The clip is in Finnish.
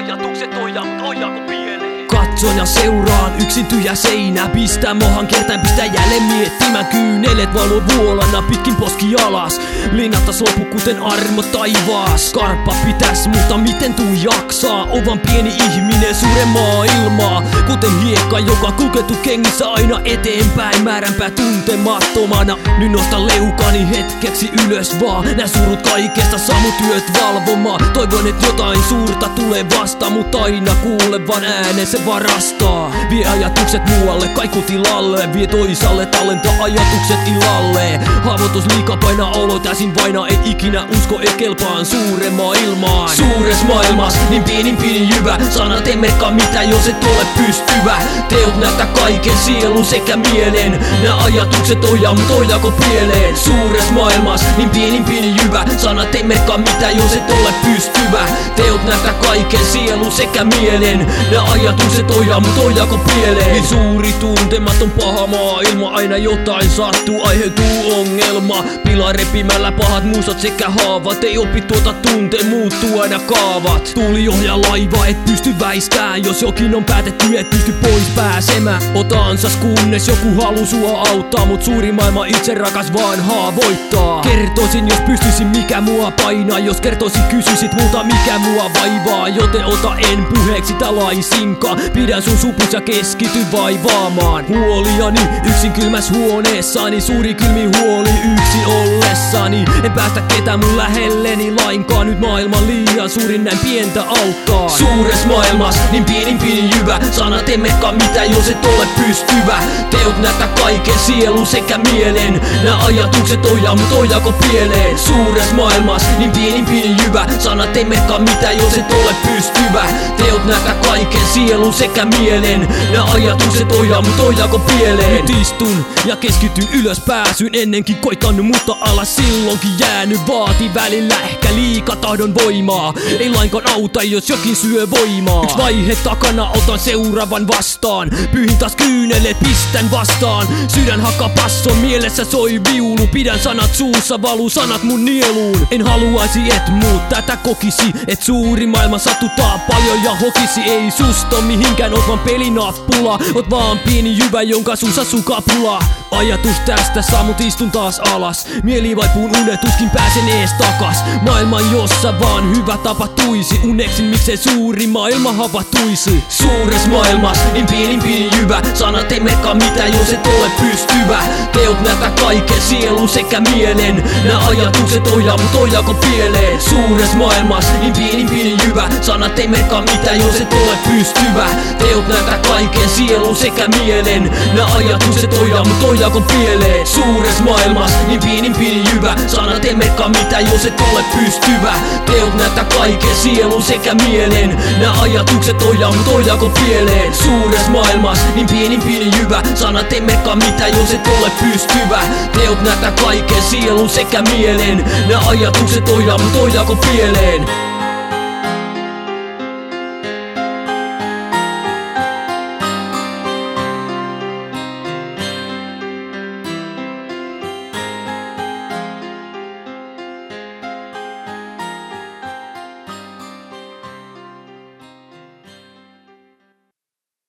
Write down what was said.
ajatukset ojaako pieleen. Katson ja seuraan yksin tyhjä seinä. Pistää mohan kertaan, pistää jälleen miettimään. Kyynelet valuu vuolana pitkin poski alas. Linnattas lopu kuten armo taivaas. Karppa pitäs, mutta miten tuu jaksaa? Ovan pieni ihminen suuren maailmaa. Kuten hiekka, joka kulkeutuu kengissä aina eteenpäin. Määränpää tuntemattomana. Nyt nostan leukani hetkeksi ylös vaan. Nää surut kaikesta saa mut työt valvomaan. Toivon et jotain suurta tulee vasta, mut aina kuule vaan äänen se varastaa. Vie ajatukset muualle, kaikutilalle. Vie toisaalle, tallentaa ajatukset ilalle. Haavoitus liika painaa olo täysin vaina. Ei ikinä usko et kelpaan suuren maailmaan. Suures maailmas, niin pieni jyvä. Sanat ei merkkaa mitä jos et ole pystyvä. Teot näyttää kaiken sielun sekä mielen. Nää ajatukset ojaako pieleen. Suures maailmas, niin pieni jyvä. Sanat ei merkkaa mitä jos et ole pystyvä. Teot näyttää kaiken sielun sekä mielen. Nää ajatukset ojaako pieleen. Niin suuri tuntematon paha maailma. Aina jotain sattuu, aiheutuu ongelma. Pila repimällä pahat muistot sekä haavat. Ei opi tuota tunteen, muuttuu aina kaavat. Tuuli ohjaa laiva, et pysty väistään. Jos jokin on päätetty, et pysty pois pääsemään. Ota ansas kunnes joku halu sua auttaa. Mut suuri maailma itse rakas vaan haavoittaa. Kertoisin jos pystyisin mikä mua painaa. Jos kertoisin kysyisit multa mikä mua vaivaa. Joten ota en puheeksi sitä laisinkaan. Pidän sun supus ja keskity vaivaamaan huoliani yksin kylmäs huoneessani. Suuri kylmi huoli yksin ollessani. En päästä ketään mun lähelleni lainkaan. Nyt maailma liian suurin näin pientä auttaa. Suures maailmas, niin pieni jyvä. Sanat ei merkkaa mitä jos et ole pystyvä. Teot näyttää kaiken sielun sekä mielen. Nää ajatukset ojaako pieleen. Suures maailmas, niin pieni jyvä. Sanat ei merkkaa mitä jos et ole pystyvä. Teot näyttää kaiken sielun sekä mielen. Nää ajatukset ojaako pieleen. Nyt istun ja keskityn ylös pääsyn. Ennenkin koittanut mutta alas silloinkin jäänyt. Vaati välillä ehkä liika tahdon voimaa. Ei lainkaan auta jos jokin syö voimaa. Yks vaihe takana otan seuraavan vastaan. Pyyhin taas kyynelet pistän vastaan. Sydän hakka passon mielessä soi viulu. Pidän sanat suussa valuu sanat mun nieluun. En haluaisi et muut tätä kokisi. Et suuri maailma satuttaa paljon ja hokisi. Ei susta mihinkään oot vaan pelinappula. Oot vaan pieni jyvä jonka suussa sukapula. Ajatus tästä saa mut istun taas alas. Mieli vaipuun unet tuskin pääsen ees takas. Maailman jossa vaan hyvä tapahtuisi. Uneksin miksei suuri maailma havahtuisi. Suures maailmas, niin pieni jyvä. Sanat ei merkkaa mitä jos et ole pystyvä. Teot näyttää kaiken sielun sekä mielen. Nää ajatukset ojaako pieleen. Suures maailmas, niin pieni jyvä. Sanat ei merkkaa mitä jos et ole pystyvä. Teot näyttää kaiken sielun sekä mielen. Nää ajatukset ojaako pieleen. Suures maailmas, niin pieni jyvä. Sanat ei merkkaa mitä jos et ole pystyvä. Teot näyttää kaiken sielun sekä mielen. Nää ajatukset ojaako pieleen. Suures maailmas, niin pieni jyvä. Sanat ei merkkaa mitä jos et ole pystyvä. Teot näyttää kaiken sielun sekä mielen. Nää ajatukset ojaako pieleen.